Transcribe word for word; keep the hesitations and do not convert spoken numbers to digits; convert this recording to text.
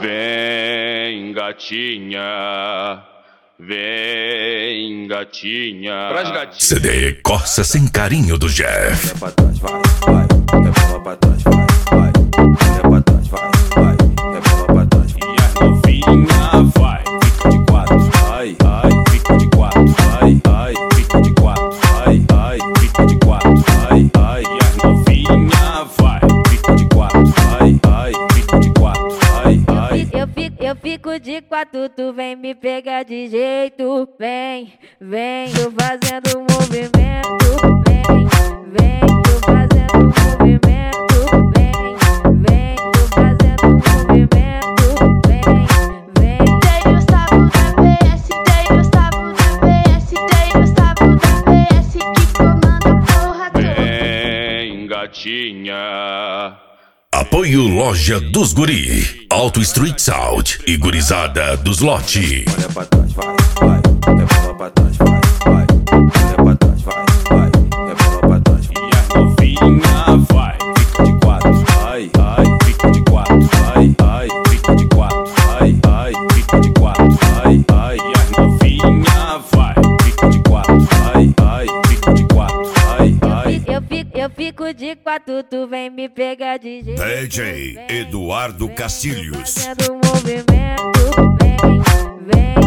Vem, gatinha, vem, gatinha. Pras gatinhas. C D Corsa Sem Carinho do Jeff. É pra trás, vai, vai. É bola pra trás, vai, vai. É pra trás, vai, vai. É bola pra trás. E as novinha vai. Fica de quatro, ai, ai. Fica de quatro, ai, ai. Fica de quatro, ai, ai. Fica de quatro, ai, ai. E as novinha vai. Fica de quatro, ai, ai. Fica de quatro, ai, ai. Eu fico, eu fico de quatro, tu vem me pegar de jeito. Vem, vem, eu fazendo um movimento. Vem, vem, eu fazendo um movimento. Vem, vem, eu fazendo um movimento. Vem, vem. Tem o sábado da P S, tem o sábado da P S, tem o sábado da P S que comanda a porra toda. Vem, gatinha. Apoio Loja dos Guri, Auto Street Sound e Gurizada dos Lote. Olha pra trás, vai, vai. É bola pra trás, vai, vai. Olha pra trás, vai, vai. É bola pra trás. E as novinha vai. Fica de quatro, ai, ai. Fica de quatro, ai, ai. Fica de quatro, ai, ai. Fica de quatro, ai, ai. E as novinha vai. Fica de quatro, ai, ai. Fica de quatro, ai, ai. Eu fico, eu fico de quatro, tu vem me pegar de jeito. D J Vem, Eduardo vem, Cacilhos. fazendo um movimento. Vem, vem.